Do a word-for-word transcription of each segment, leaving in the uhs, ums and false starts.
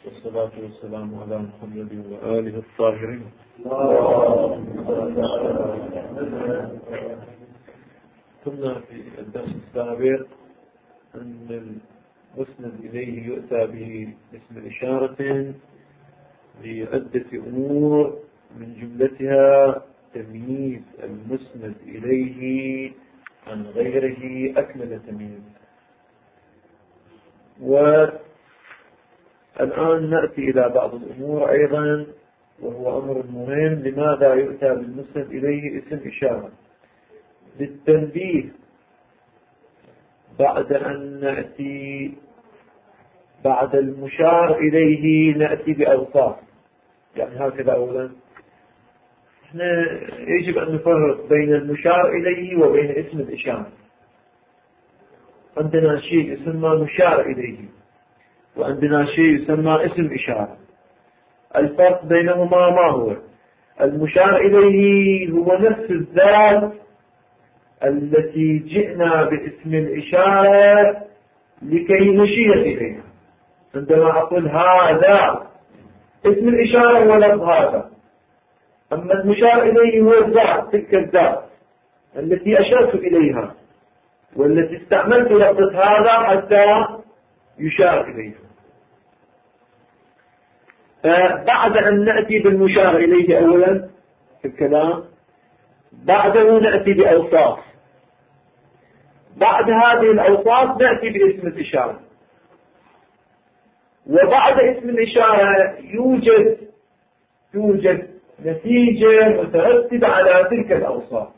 والصلاة والسلام على محمد وآله الطاهرين. كنا في الدرس السابق أن المسند إليه يؤتى به اسم إشارة لعدة أمور، من جملتها تمييز المسند إليه عن غيره أكمل تمييز. والآن نأتي إلى بعض الأمور أيضا، وهو أمر مهم. لماذا يؤتى بالمسند إليه اسم إشارة؟ للتنبيه بعد أن نأتي بعد المشار إليه نأتي بأوصاف. يعني هكذا أولا احنا يجب أن نفرق بين المشار إليه وبين اسم الإشارة. عندنا شيء يسمى مشار إليه وعندنا شيء يسمى اسم إشارة. الفرق بينهما ما هو؟ المشار إليه هو نفس الذات التي جئنا باسم الإشارة لكي نشير إليها. عندما أقول هذا اسم الإشارة هو لفظ هذا، أما المشار إليه هو الذات، تلك الذات التي أشرت إليها والتي استعملت لفظ هذا حتى يشار إليها. فبعد أن نأتي بالمشار إليه أولا في الكلام، بعده نأتي بأوصاف، بعد هذه الأوصاف نأتي باسم الإشارة، وبعد اسم الإشارة يوجد توجد نتيجة مترتبة على تلك الأوصاف.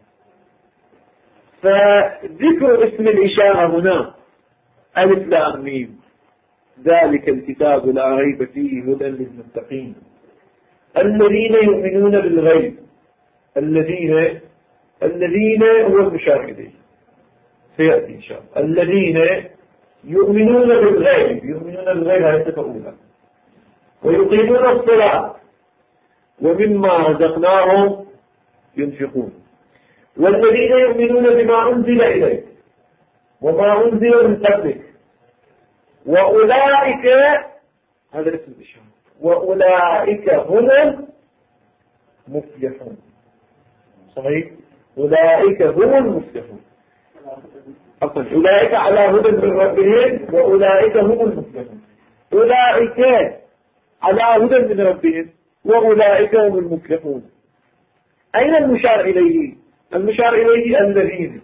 فذكر اسم الإشارة هنا ألف لام ميم، ذلك الكتاب لا ريب فيه هدى للمتقين الذين يؤمنون بالغيب. الذين الذين هو المشار إليه سيأتي إن شاء الله. الذين يؤمنون بالغيب، يؤمنون بالغيب هذه أولى، ويقيمون الصلاة ومما رزقناهم ينفقون، والذين يؤمنون بما أنزل إليك وما أنزل من قبلك وأولئك، هذا اسم الإشارة، وأولئك هم المفلحون. صحيح؟ أولئك هم المفلحون. أقول أولئك على هدى من ربهم وأولئك هم المفلحون. أولئك على هدى من ربهم وأولئك هم المفلحون. أين المشار إليه؟ المشار إليه الذين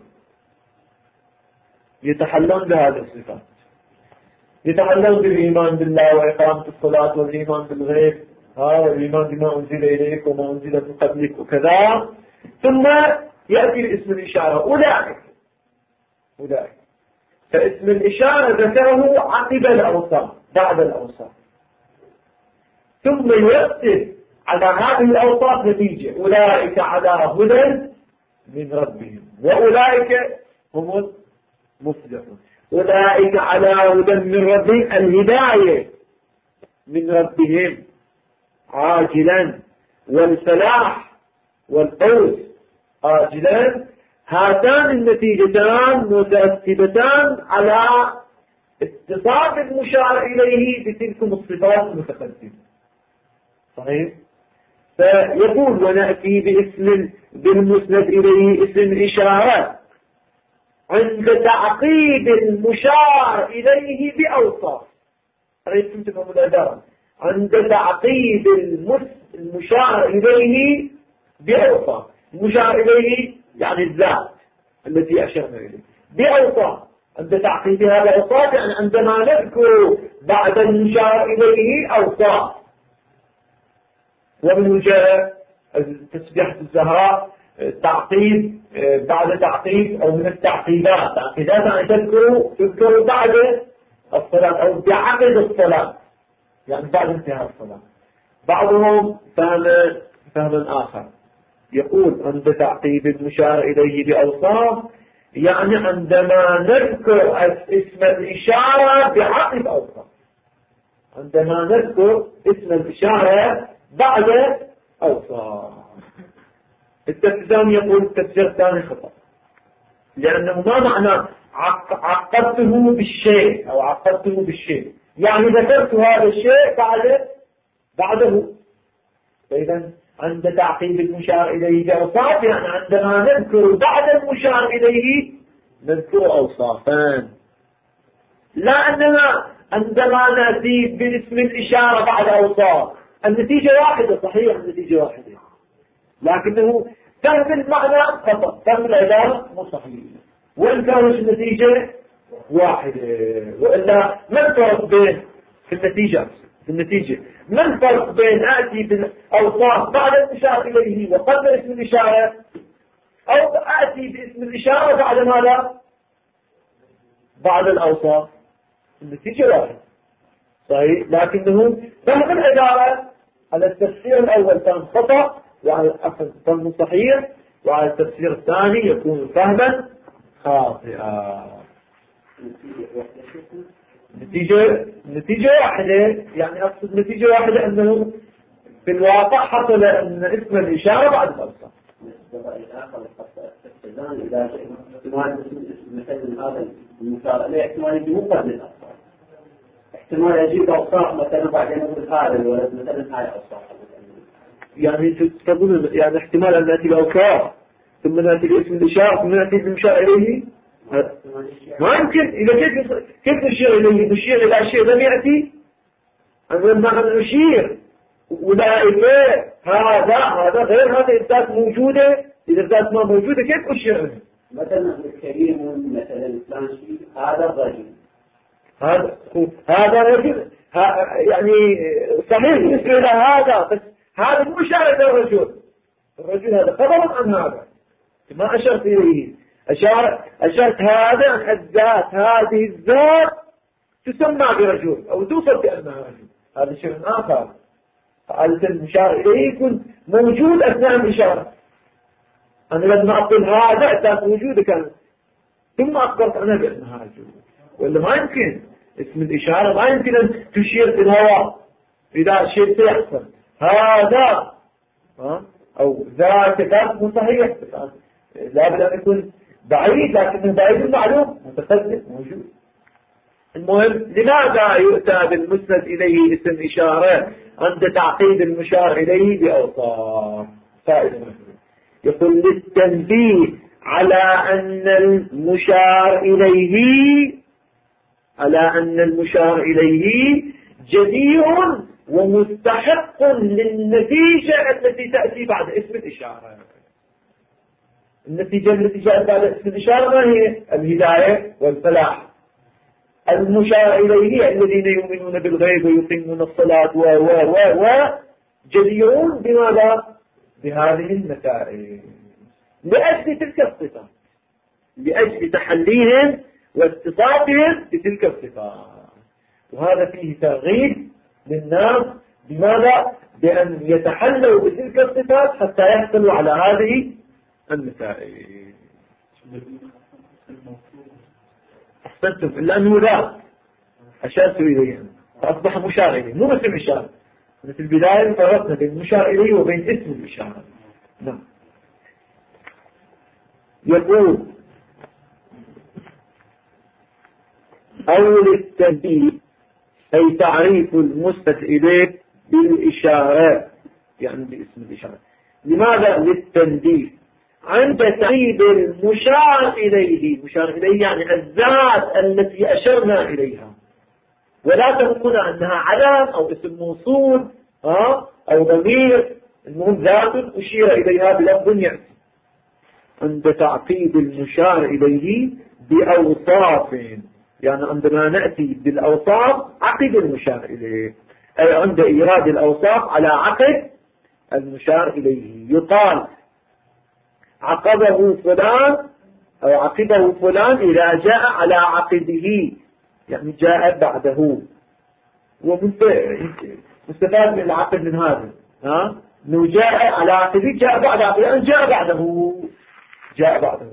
يتحلون بهذه الصفات، يتحلون بالإيمان بالله وإقامة الصلاة والإيمان بالغيب، ها والإيمان بما أنزل إليك وما أنزل من قبلك وكذا. ثم يأتي باسم الإشارة أولئك أولئك. فاسم الإشارة ذكره عقب الأوصاف، بعد الأوصاف، ثم يرتب على هذه الأوصاف نتيجة. أولئك على هدى من ربهم وأولئك هم المفلحون. أولئك على هدى من ربهم، الهداية من ربهم عاجلا، والفلاح والفوز عاجلا. هاتان النتيجتان مترتبتان على اتصاف المشار إليه بتلكم الصفات المتقدمة. صحيح؟ فيقول ونأتي باسم بالمسند إليه اسم إشارة عند تعقيب المشار إليه بأوصاف. رأيتم تفهم الأداء؟ عند تعقيب المشار إليه بأوصاف. المشار إليه يعني الذات التي أشرنا إليه بأوصاف. عند تعقيبها بأوصاف يعني عندما نذكر بعد المشار إليه أوصاف. ومن جاء تسبيحة الزهراء تعقيب بعد تعقيب أو من التعقيبات. تعقيبات يعني تذكر تذكر بعد الصلاة أو بعقد الصلاة، يعني بعد انتهاء الصلاة. بعضهم فهم فهما آخر، يقول عند تعقيب المشار إليه بأوصاف يعني عندما نذكر اسم الإشارة بعقد أوصاف، عندما نذكر اسم الإشارة بعد أوصاف. التفسير يقول التفسير الثاني خطأ، لأنه ما معنى عقدته بالشيء أو عقدته بالشيء، يعني ذكرت هذا الشيء بعد بعده. فإذا عند تعقيب المشار إليه بأوصاف، يعني عندما نذكر بعد المشار إليه نذكر أوصافان، لا أننا عندما نأتي باسم الإشارة بعد أوصاف. النتيجة واحدة، صحيح النتيجة واحدة، لكنه فهم المعنى خطأ، فهم العبارة مو صحيح، وإن كانت النتيجة واحدة. وإلا ما الفرق بين في النتيجة في النتيجة ما الفرق بين آتي بالأوصاف بعد المشار إليه وقبل اسم الإشارة، أو آتي باسم الإشارة بعد ماذا؟ بعد الأوصاف. النتيجة واحدة صحيح، لكنه فهم العبارة على التفسير الأول كان خطأ وعلى الفهم صحيح، وعلى التفسير الثاني يكون فهما خاطئا. نتيجة نتيجة واحدة، يعني أقصد نتيجة واحدة أنه في الواقع حصل أن اسم الإشارة بعد الأوصاف. إذا احتمال مثل هذا المشار إليه احتمال يجي مقابل الأوصاف، احتمال يجيب أوصاف مثلا بعدين نقول هذا الولد مثلا هاي أوصاف، يعني تقول يعني احتمال أن نأتي بأوصاف ثم نأتي باسم الإشارة ثم نأتي بالمشار إليه، ما يمكن. إذا كيف كيف نشير إليه؟ نشير إلى شيء لم يأتي، لما نشير أولئك هذا هذا غير هذا الذات موجودة. إذا الذات ما موجودة كيف أشير إليه؟ مثلا الكريم مثلا فلان شيء هذا الرجل، هذا هذا رجل، يعني صحيح بالنسبة إلى هذا، بس هذا مو إشارة إلى الرجل. الرجل هذا خبر عن هذا، ما أشرت إليه. أشار أشرت هذا عن الذات، هذه الذات تسمى برجل أو توصف بأنها رجل، هذا شيء آخر. فعادة المشار إليه يكون موجود أثناء الإشارة. أنا لازم أقول هذا الذات موجودة كان ثم أخبرت عنها بأنها رجل، ولا ما يمكن. اسم الإشارة ما يمكن أن تشير في الهواء إذا شيء سيحصل هذا أو ذات ذات مو صحيح، لابد أن يكون بعيد، لكنه بعيد معلوم متقدم موجود. المهم لماذا يؤتى بالمسند إليه اسم إشارة عند تعقيد المشار إليه بأوصاف؟ فائدة يقول للتنبيه على أن المشار إليه على أن المشار إليه جدير ومستحق للنتيجة التي تأتي بعد اسم الإشارة. النتيجة التي جاءت بعد اسم الإشارة ما هي؟ الهداية والفلاح. المشار إليه الذين يؤمنون بالغيب ويقيمون الصلاة و و و و جديرون بماذا؟ بهذه النتائج لأجل تلك الصفات، لأجل تحليهم واتصافهم بتلك الصفات. وهذا فيه ترغيب للناس بماذا؟ بأن يتحلوا بتلك الصفات حتى يحصلوا على هذه النتائج. أحسنتم، لأنه لا أشرت إليه فأصبح مشار إليه مو بس الإشارة. في البداية فرقنا بين المشار إليه وبين اسم الإشارة. نعم. يقول أول التنبيه أي تعريف المسند إليه بالإشارة، يعني باسم الإشارة. لماذا للتنبيه؟ عند تعريف المشار إليه، مشار إليه يعني الذات التي أشرنا إليها، ولا تقول أنها علم أو اسم موصول ها أو ضمير، المهم ذات أشير إليها بلفظ يأتي. عند تعقيد المشار إليه بأوصاف، يعني عندما نأتي بالأوصاف عقد المشار إليه، أي عند إيراد الأوصاف على عقد المشار إليه يقال عقبه فلان أو عقبه فلان إذا جاء على عقده، يعني جاء بعده. ومستفاد من العقد من هذا ها انه جاء على عقده، جاء بعد عقده، يعني جاء بعده جاء بعده.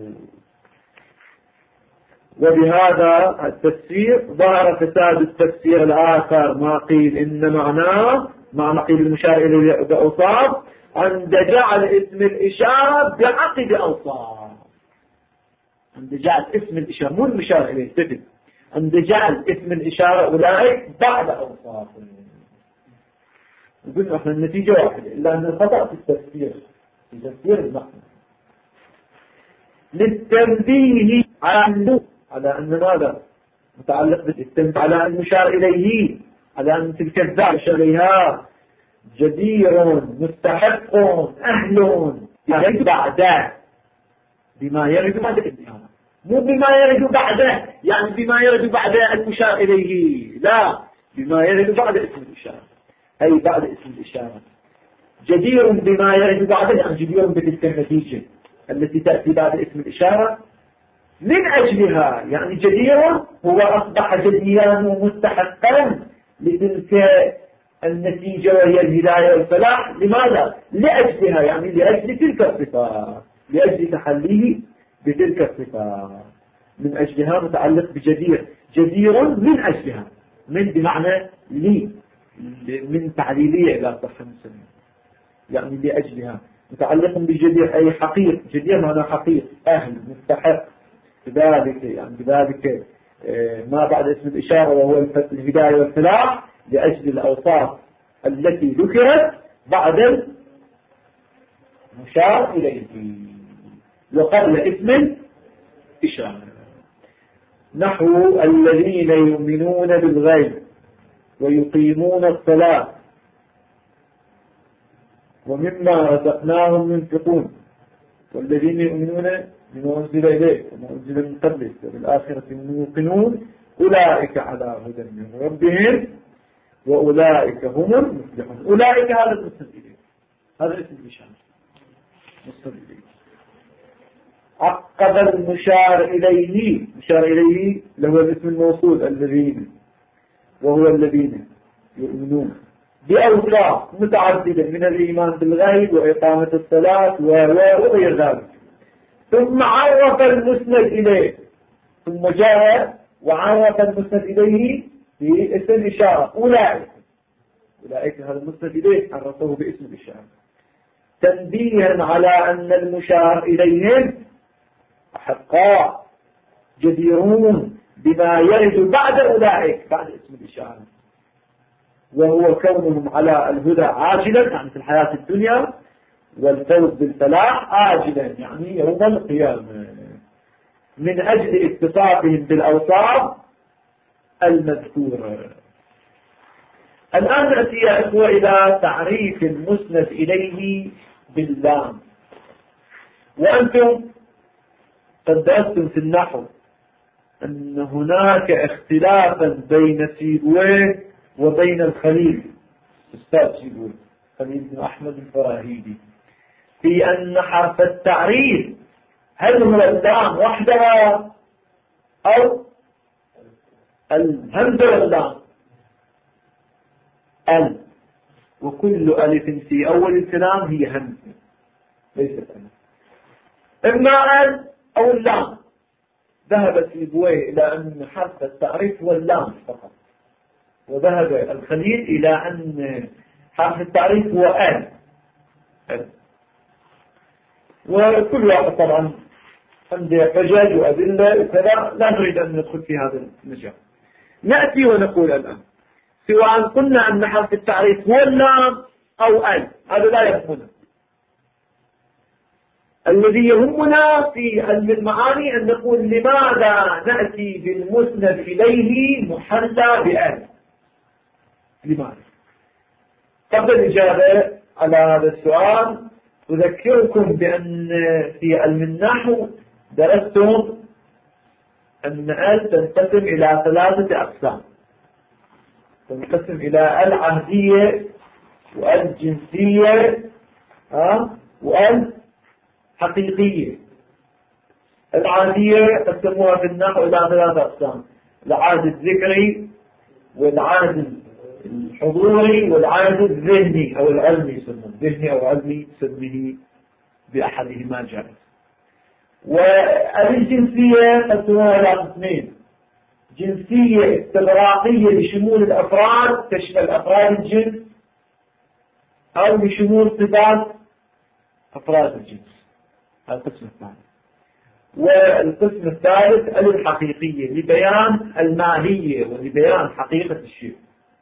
وبهذا التفسير ظهر فساد التفسير الآخر، ما قيل إن معناه معنى قيل المشار إليه بأوصاف عند جعل اسم الإشارة بعقد أوصاف. عند جعل اسم الإشارة مو المشار إليه تفد، عند جعل اسم الإشارة أولئك بعد أوصاف. وقلنا احنا النتيجة واحدة، إلا أن الخطأ في التفسير، في تفسير المعنى. للتنبيه على أنه على أن ماذا متعلق بالتنبيه على أن مشار إليه، على أن تلك الذات شريها جدير مستحق أهل يرد بعده بما يرد بعد الإنسان، مو بما يرد بعده يعني بما يرد بعد المشار إليه، لا، بما يرد بعد اسم الإشارة، أي بعد اسم الإشارة. جدير بما يرد بعده يعني جدير بتلك النتيجة التي تأتي بعد اسم الإشارة من أجلها، يعني جدير هو أصبح جديرا ومستحقا لتلك النتيجة وهي الهداية والفلاح. لماذا؟ لأجلها، يعني لأجل تلك الصفات، لأجل تحليه بتلك الصفات، من أجلها متعلق بجدير، جدير من أجلها، من بمعنى لي، من تعليلية إلى صح مسلم، يعني لأجلها متعلق بجدير أي حقيق، جدير معنى حقيق، أهل، مستحق، بذلك يعني بذلك ما بعد اسم الإشارة وهو الهداية والفلاح لأجل الأوصاف التي ذكرت بعد المشار إليه وقبل اسم الإشارة. نحو الذين يؤمنون بالغيب ويقيمون الصلاة ومما رزقناهم ينفقون والذين يؤمنون بما أنزل إليك وما أنزل من قبلك وبالآخرة هم يوقنون أولئك على هدى من ربهم وأولئك هم المفلحون. أولئك هذا المسند إليه، هذا اسم الإشارة مسند إليه. عقب المشار إليه، مشار إليه له الاسم الموصول الذين، وهو الذين يؤمنون بأوصاف متعددة من الإيمان بالغيب وإقامة الصلاة وغير ذلك. ثم عرف المسند إليه، ثم جاء وعرف المسند إليه باسم الإشارة أولئك. أولئك هذا المسند إليه عرفه باسم الإشارة تنبيها على أن المشار إليهم أحقاء جديرون بما يرد بعد أولئك بعد اسم الإشارة، وهو كونهم على الهدى عاجلا يعني في الحياة الدنيا، والفوز بالفلاح آجلا يعني يوم القيامة، من أجل اتصافهم بالأوصاف المذكورة. الآن نأتي يا إخوة إلى تعريف المسند إليه باللام. وأنتم قد درستم في النحو أن هناك اختلافا بين سيبويه وبين الخليل أستاذ سيبويه خليل بن أحمد الفراهيدي في أن حرف التعريف هل هو اللام وحدها أو الهمزة واللام؟ ال، وكل ألف في أول الكلام هي همزة ليست ألف، إما ال أو اللام. ذهب سيبويه إلى أن حرف التعريف هو اللام فقط، وذهب الخليل إلى أن حرف التعريف هو ال. وكل واحد طبعا عنده حجج وأدلة وكذا، لا نريد أن ندخل في هذا المجال. نأتي ونقول الآن سواء قلنا أن حرف التعريف هو اللام أو ال، هذا لا يهمنا. الذي يهمنا في علم المعاني أن نقول لماذا نأتي بالمسند إليه محلى بال؟ لماذا؟ قبل الإجابة على هذا السؤال أذكركم بأن في علم النحو درستم أن ال تنقسم إلى ثلاثة أقسام، تنقسم إلى العهدية والجنسية والحقيقية. العهدية قسموها في النحو إلى ثلاثة أقسام: العهد الذكري والعهد الحضوري والعهد الذهني أو العلمي، يسمونه ذهني أو علمي، سميه بأحدهما جائز. والجنسية قسموها إلى قسمين: جنسية استغراقية لشمول الأفراد تشمل أفراد الجنس، أو لشمول صفات أفراد الجنس، هذا القسم الثاني. والقسم الثالث الحقيقية لبيان الماهية ولبيان حقيقة الشيء.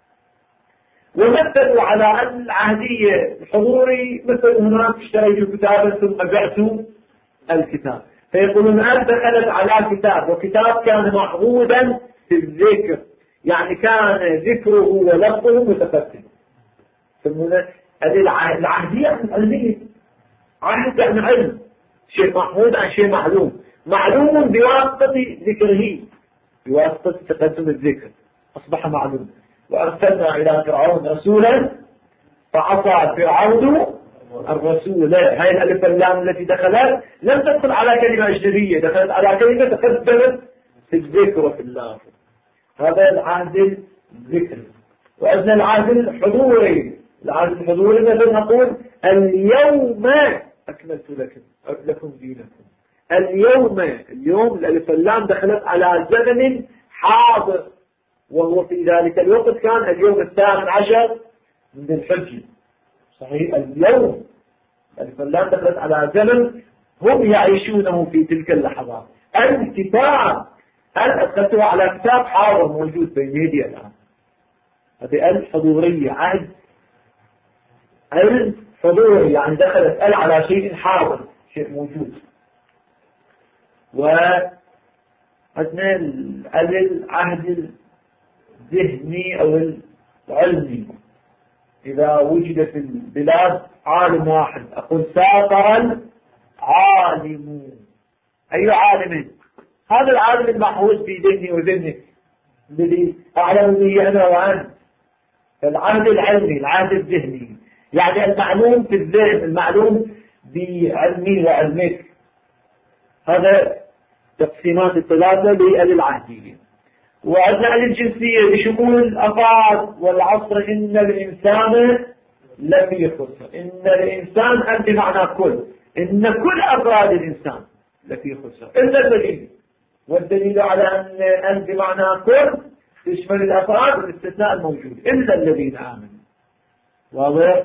ومثلوا على أن العهدية الحضوري مثل هناك اشتريت كتابا ثم بعت الكتاب، فيقولون أن دخلت على كتاب وكتاب كان معهودا في الذكر، يعني كان ذكره ولفظه متفتن. هذه العهدية علمية، عهد يعني علم، شيء معهود عن شيء معلوم، معلوم بواسطة ذكره، بواسطة تقدم الذكر أصبح معلوم. وأرسلنا إلى فرعون رسولا فعصى فرعون الرسول. هاي الألف واللام التي دخلت لم تدخل على كلمة أجنبية، دخلت على كلمة تقدمت في الذكر وفي اللافظ. هذا العهد الذكري. وأن العهد الحضوري، العهد الحضوري مثل نقول اليوم أكملت لكم لكم دينكم. اليوم، اليوم الألف واللام دخلت على زمن حاضر، وهو في ذلك الوقت كان اليوم الثامن عشر من الحج. صحيح، اليوم الألف واللام دخلت على زمن هم يعيشونه في تلك اللحظات. الكتاب هل أدخلتها على كتاب حاضر موجود بين يدي الآن. هذه الحضورية، عهد الحضوري، يعني دخلت ال على شيء حاضر، شيء موجود. وعندنا العهد الذهني أو العلمي، إذا وجد في البلاد عالم واحد أقول سافر العالم. أي عالم؟ هذا العالم المحفوظ في ذهني وذهنك الذي أعلم به أنا وأنت. العهد العلمي، العهد الذهني، يعني المعلوم في الذهن، المعلوم بعلمي وعلمك. هذا تقسيمات الثلاثة للعهدية. وعندنا الجنسية بشمول الأفراد والعصر. إن الإنسان لفي خسر. إن الإنسان أنت معنى كل، إن كل أفراد الإنسان لفي خسر إلا الذين. والدليل على أن أنت معنى كل تشمل الأفراد والاستثناء الموجود إلا الذين آمنوا. واضح؟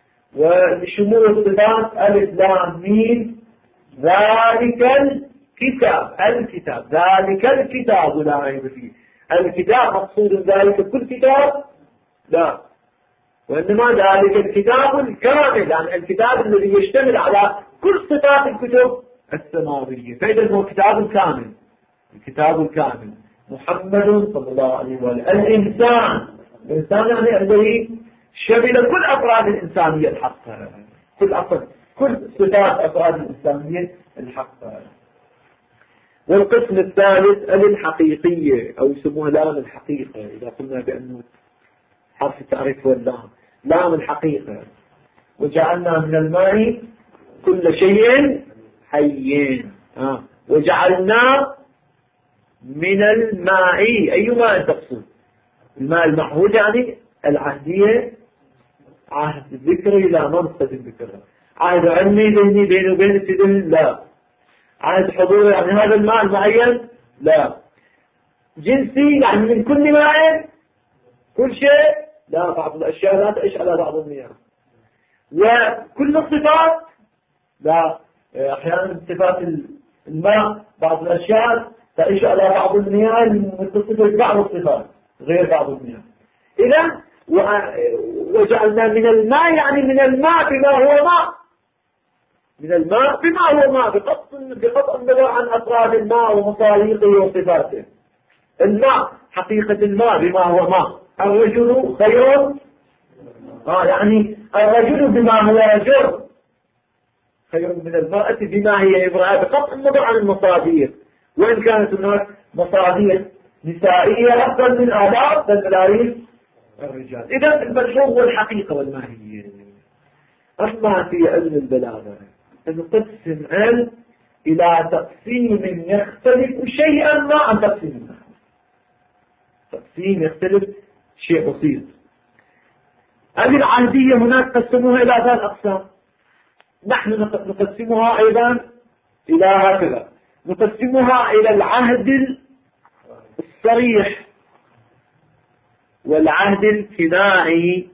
وشمول الصفات ألف لام ميم. ذلك الكتاب، الكتاب ذلك الكتاب لا ريب فيه. الكتاب مقصود ذلك كل كتاب؟ لا، وإنما ذلك الكتاب الكامل، يعني الكتاب الذي يشتمل على كل صفات الكتب السماوية. فإذا هو كتاب كامل، الكتاب الكامل محمد صلى الله عليه وآله. الإنسان، الإنسان يعني الذي شمل كل أفراد الإنسانية الحقة، كل أفراد، كل صفات أفراد الإنسانية الحقة. والقسم الثالث الحقيقية، أو يسموها لام الحقيقة. إذا قلنا بأنه حرف التعريف واللام، لام الحقيقة. وجعلنا من الماء كل شيء حي. آه. وجعلنا من الماء، أي ماء تقصد؟ الماء المعهود يعني العهدية، عهد الذكري لا منصد الذكر، عهد علمي ذهني بينه وبين الذهن لا، عهد حضوري يعني هذا الماء المعين لا، جنسي يعني من كل ماء كل شيء لا، بعض الأشياء لا تعيش على بعض المياه. وكل الصفات لا، أحيانا صفات الماء بعض الأشياء تعيش على بعض المياه متصفة بعض الصفات غير بعض المياه. إذا وجعلنا من الماء يعني من الماء بما هو ماء، من الماء بما هو ماء، بقطع النظر عن أفراد الماء ومصاريقه وصفاته. الماء حقيقة الماء بما هو ماء. الرجل خير، آه يعني الرجل بما هو رجل خير من المرأة بما هي امرأة، بقطع النظر عن المصاديق. وإن كانت هناك مصاديق نسائية أفضل من آداب الملاريس الرجال. إذا الملحوظ والحقيقة والماهية. أما في علم البلاغة نقسم علم إلى تقسيم يختلف شيئا ما عن تقسيم النحو. تقسيم يختلف شيء بسيط. هذه العهدية هناك قسموها إلى ثلاث أقسام، نحن نقسمها أيضا إلى هكذا، نقسمها إلى العهد الصريح والعهد الكنائي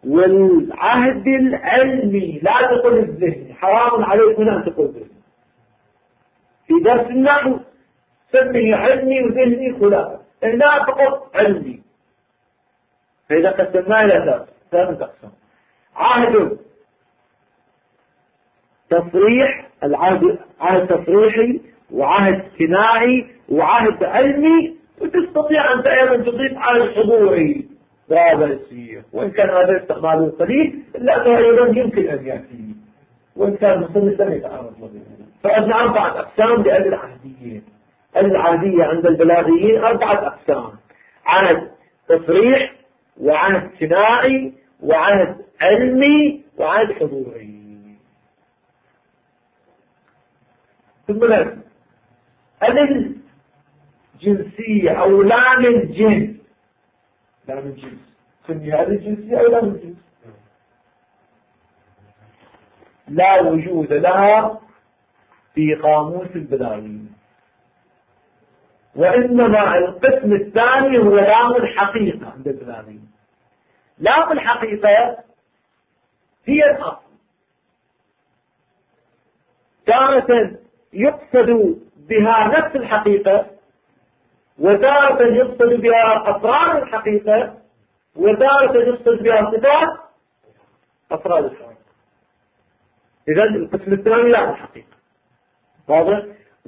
والعهد العلمي. لا تقل الذهني، حرام عليكم أن تقول الذهني، في درس النحو سميه علمي وذهني خلاف، هنا فقط علمي. فإذا قسمناه إلى ثلاثة أقسام: عهد تصريح، العهد عهد تصريحي، وعهد صناعي، وعهد علمي، وتستطيع أنت أيضا تضيف عهد حضوري. هذا يصير، وإن كان هذا استعماله قليل إلا أنه أيضا يمكن أن يأتي، وإن كان مصنف لم يتعرض له. فعندنا أربعة أقسام لأهل العهديين. العهدية عند البلاغيين أربعة أقسام: عهد تصريح، وعهد صناعي، وعهد علمي، وعهد حضوري. ثم لازم هل الجنسية أو لام الجنس، لام الجنس سمي هذه الجنسية أو لام الجنس لا وجود لها في قاموس البلاغيين، وإنما القسم الثاني هو لام الحقيقة عند البلاغيين. لام الحقيقة هي الأصل، تارة يقصد بها نفس الحقيقة، وتارة يقصد بها أفراد الحقيقة، وتارة يقصد بها صفات أفراد الحقيقة. إذا القسم الثاني لام الحقيقة واضح.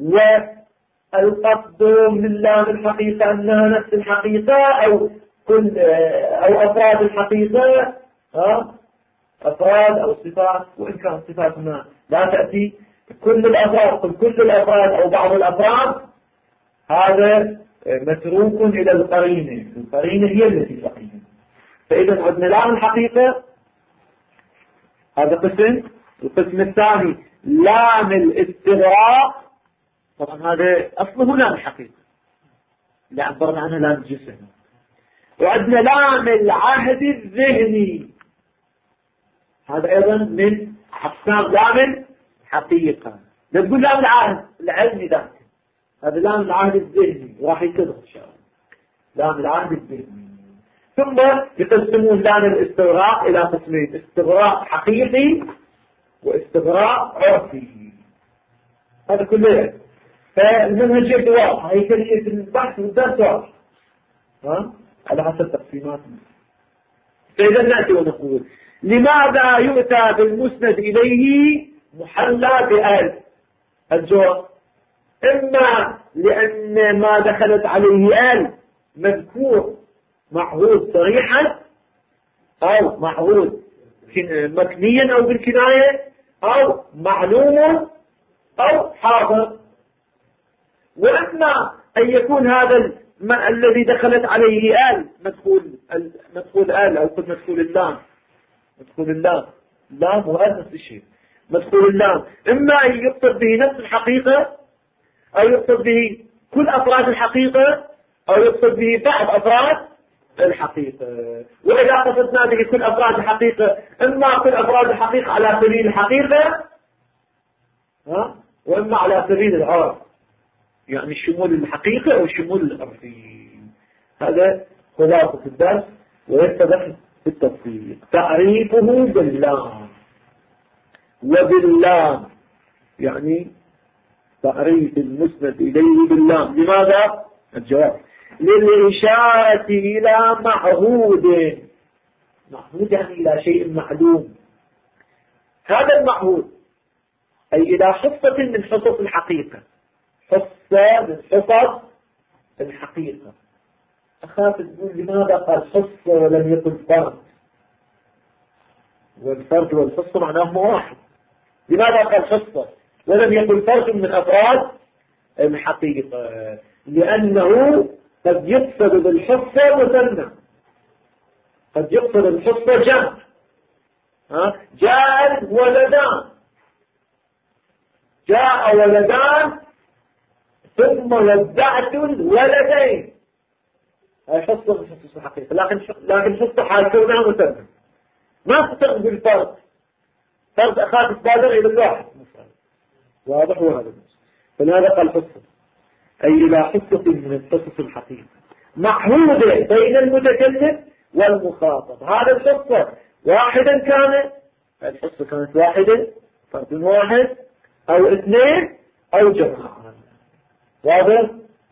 والقصد من لام الحقيقة أنها نفس الحقيقة أو كل أو أفراد الحقيقة، ها أفراد أو صفات، وإن كان صفات ما لا تأتي كل الأفراد، كل الأفراد أو بعض الأفراد، هذا متروك إلى القرينة. القرينة هي التي تقيم. فإذا عندنا لام الحقيقة، هذا قسم. القسم الثاني لام الاستغراق، طبعا هذا أصله لام الحقيقة اللي عبرنا عنها لام الجسم. وعندنا لام العهد الذهني، هذا أيضا من أقسام لام الحقيقة. نقول لام العهد العلمي ذاك، هذا لام العهد الذهني راح يكذب إن شاء الله، لام العهد الذهني. ثم يقسمون لام الاستغراق إلى قسمين: استغراق حقيقي واستغراق عرفي. هذا كله. فالمنهجية واضحة، هي كلية البحث والدرس واضح، ها على حسب تقسيمات. فإذا نأتي ونقول: لماذا يؤتى بالمسند إليه محلى بأل؟ الجواب: إما لأن ما دخلت عليه آل مذكور معهود صريحا، أو معهود مكنيا أو بالكناية، أو معلوم أو حاضر. وإما أن يكون هذا الذي دخلت عليه آل مدخول مدخول آل أو كل مدخول اللام، مدخول اللام اللام وهذا نفس الشيء مدخول اللام، إما أن يقصد به نفس الحقيقة، أو يقصد به كل أفراد الحقيقة، أو يقصد به بعض أفراد الحقيقة. وإذا قصدنا به كل أفراد الحقيقة، إما كل أفراد الحقيقة على سبيل الحقيقة، ها، وإما على سبيل العرف، يعني شمول الحقيقة أو شمول العرفي. هذا خلاصة الدرس، ويتضح في التفصيل. تعريفه باللام، وباللام يعني تعريف المسند إليه باللام. لماذا؟ الجواب: للإشارة إلى معهود. معهود يعني إلى شيء معلوم. هذا المعهود أي إلى حصة من حصص الحقيقة، حصة من حصص الحقيقة. أخاف تقول لماذا قال حصة ولم يقل فرد؟ والفرد والحصة معناهما واحد. لماذا قال حصة ولم يقل فرد من أفراد الحقيقة؟ لأنه قد يقصد بالحصة مثنى، قد يقصد الحصة جمع. ها، جاء ولدان، جاء ولدان ثم ودعت الولدين، هاي حصة من حصص الحقيقة. لكن لكن حصة حال كونها مثنى، ما تستخدم بالفرد. فرد أخاف تبادر إلى الواحد، واضح هو هذا. فلهذا قال حصة أي إلى حصة من الحصص الحقيقة معهودة بين المتكلم والمخاطب. هذا الحصة واحدا كان، الحصة كانت واحدة، فرد واحد أو اثنين أو جماعة. واضح؟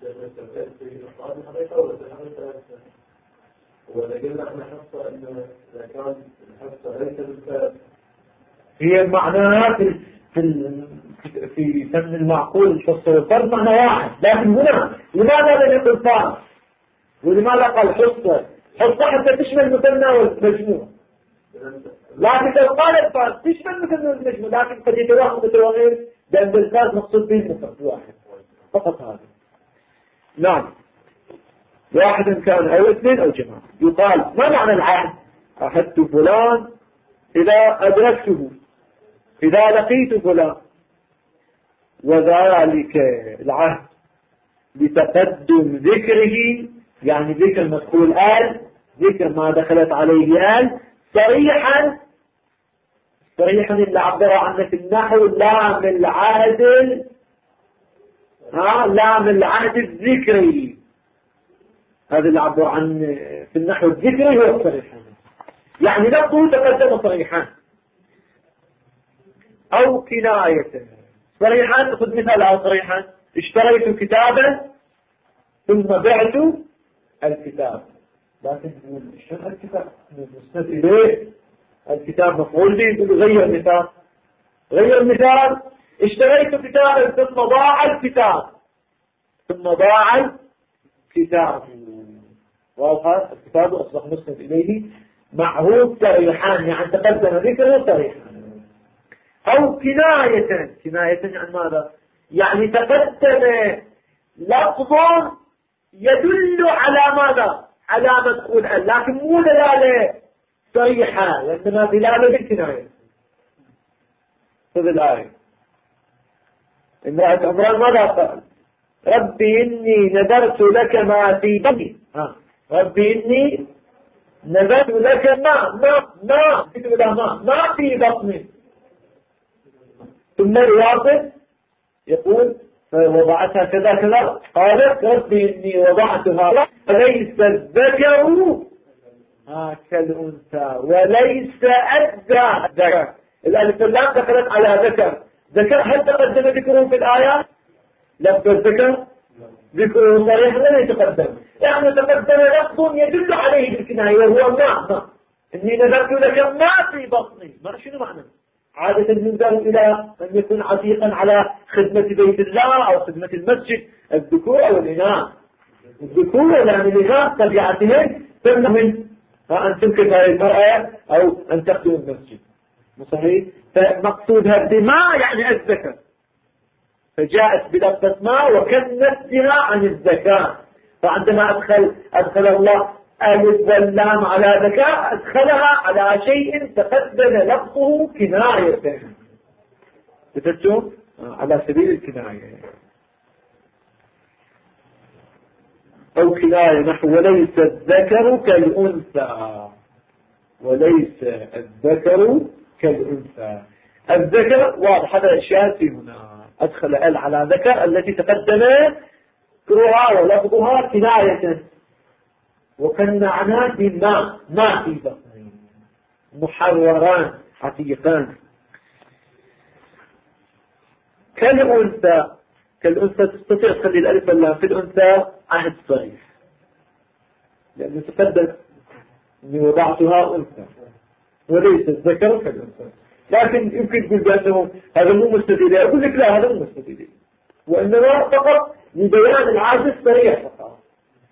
هي معناها في في في فن المعقول الحصة والفرد معنى واحد، لكن هنا لماذا لم يقل فرد؟ ولماذا قال حصة؟ حصة حتى تشمل مثنى والمجموع، لكن لو قال الفرد تشمل مثنى والمجموع، لكن قد يتوهم متوهم لأن الفرد مقصود به المفرد واحد فقط. هذا نعم، واحد كان أو اثنين أو جماعة. يقال ما معنى العهد؟ عهدت فلان إذا أدركته، إذا لقيت فلان، وذلك العهد لتقدم ذكره، يعني ذكر مدخول آل، ذكر ما دخلت عليه آل صريحا، صريحا اللي عبر عنه في النحو لام العهد، ها لام العهد الذكري، هذا اللي عبر عن في النحو الذكري هو صريحا، يعني لفظه تقدم صريحا. أو كناية صريحا، خذ مثال على صريحا: اشتريت كتابا ثم بعت الكتاب، لكن شنو الكتاب مستند إليه؟ الكتاب مفعول به، يقول غير مثال، غير مثال: اشتريت كتابا ثم ضاع الكتاب، ثم ضاع الكتاب، واضح؟ الكتاب أصبح مستند إليه معهود صريحان، يعني تقدم ذكره صريحا. أو كناية، كناية يعني ماذا؟ يعني تقدم لفظ يدل على ماذا؟ على مدخول أن، لكن مو دلالة صريحة، وإنما دلالة بالكناية. خذ الآية: امرأة عمران ماذا قال؟ ربي إني نذرت لك ما في بطني، ربي إني نذرت لك ما ما ما ما ما في بطني. ثم الواقف يقول فوضعتها كذا كذا، قالت ربي إني وضعتها وليس الذكر كالأنثى وليس الذكر. الألف واللام دخلت على ذكر، ذكر هل تقدم ذكره في الآيات؟ لفظ الذكر ذكره صريح لم يتقدم، يعني تقدم لفظ يدل عليه بالكناية وهو ما، إني نذرت لك ما في بطني. ما شنو معنى؟ عادة ننظر إلى أن يكون عتيقا على خدمة بيت الله أو خدمة المسجد، الذكور أو الإناث. الذكور لأن الإناث طبيعتهم تمنع من أن تمكن هذه المرأة أو أن تخدم المسجد، صحيح؟ فمقصودها بما يعني الذكر، فجاءت بلفظة ما وكنت بها عن الذكاء، فعندما أدخل أدخل الله ألف واللام على ذكاء أدخلها على شيء تقدم لفظه كناية، بتجو على سبيل الكناية. أو كناية نحو وليس الذكر كالأنثى، وليس الذكر كالأنثى. الذكر واضح، هذا الشاهد في هنا، أدخل ال على ذكر التي تقدم ذكرها ولفظها كناية، وكان معناه بما ما في بطنه، محرران عتيقان. كالأنثى، كالأنثى تستطيع تخلي الألف واللام في الأنثى عهد صريح، لأنه تقدم أني وضعتها أنثى وليس الذكر كالأنثى، لكن يمكن تقول بأنه هذا مو مستدل، أقول لك لا، هذا مو مستدل، وإنما فقط لبيان العهد الصريح فقط.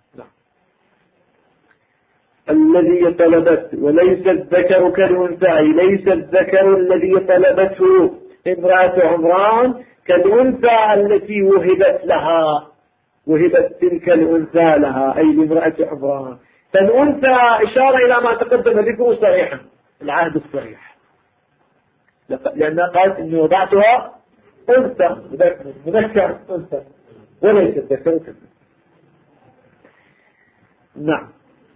الذي طلبت وليس الذكر كالأنثى، ليس الذكر الذي طلبته امرأة عمران كالأنثى التي وهبت لها، وهبت تلك الأنثى لها، أي لامرأة عمران. فالأنثى إشارة إلى ما تقدم ذكره صريحا، العهد الصريح، لأنها قالت إني وضعتها أنثى، مذكر أنثى وليس الذكر كالأنثى. نعم،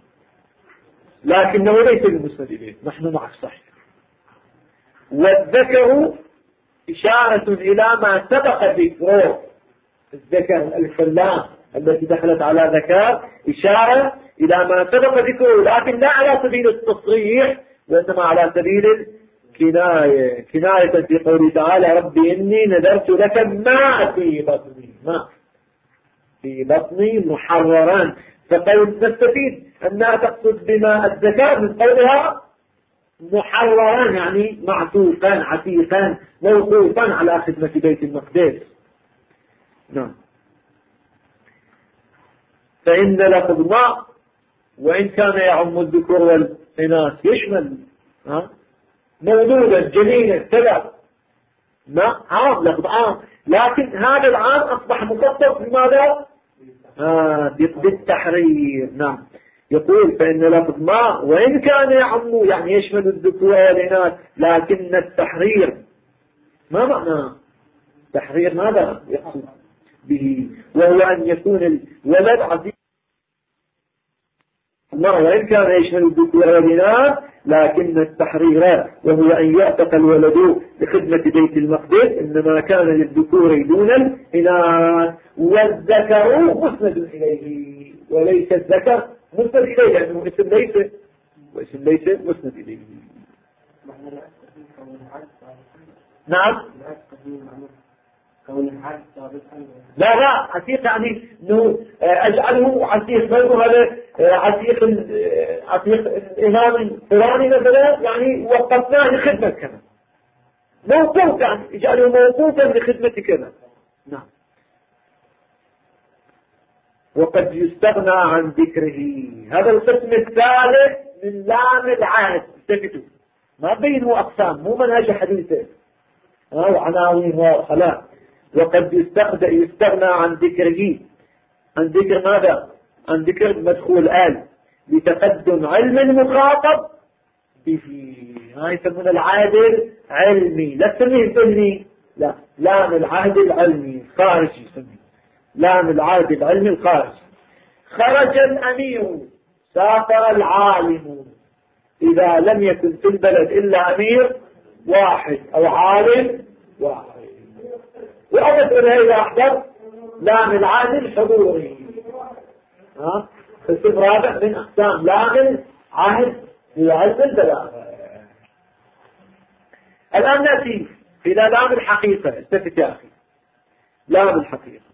لكنه ليس بالمسند إليه، نحن مع الصحيح. والذكر إشارة إلى ما سبق ذكره، الذكر الألف واللام التي دخلت على ذكر إشارة إلى ما سبق ذكره، لكن لا على سبيل التصريح وإنما على سبيل كناية كناية في قوله تعالى ربي إني نذرت لك ما في بطني ما في بطني محررا. فقول نستفيد أنها تقصد بما الذكر من قولها محررا يعني معطوفا عتيقا موقوفا على خدمة بيت المقدس. نعم. فإن لفظ ما وإن كان يعم الذكور والإناث يشمل ها مولودا جنينا كذا ما عام لفظ عام، لكن هذا العام أصبح مخصص بماذا؟ آه بالتحرير. نعم. يقول فإن لفظ ما وإن كان يعم يعني يشمل الذكور والإناث، لكن التحرير ما معنى تحرير؟ ماذا يقصد به؟ وهو أن يكون الولد عزيز ما وإن كان يشمل الذكور والإناث، لكن التحرير وهو أن يعتق الولد لخدمة بيت المقدس إنما كان للذكور دون الإناث، والذكر مسند إليه وليس الذكر مسند إليه لأنه اسم ليس واسم ليس مسند إليه. نعم. لا لا عتيق يعني انه اجعله عتيق برضه هذا عتيق عتيق الامام الفلاني مثلا يعني وقفناه لخدمه كذا موقوف يعني اجعله موقوفا لخدمه كذا. نعم. وقد يستغنى عن ذكره. هذا القسم الثالث من لام العهد. استفتوا ما بينه اقسام مو منهج حديثه او عناوين وخلاص. وقد يستغنى عن ذكره عن ذكر ماذا؟ عن ذكر مدخول آل لتقدم علم المخاطب به. هاي يسمون العهد علمي، لا تسميه علمي، لا لام العهد العلمي خارجي يسميه لام العهد العلمي الخارجي. خرج الأمير سافر العالم إذا لم يكن في البلد إلا أمير واحد أو عالم واحد. وأضف إليه إذا أحضر لام العهد الحضوري. ها قسم رابع من أقسام لام العهد لعلم البلاغة. الآن نأتي إلى لام الحقيقة. استفت يا أخي لام الحقيقة.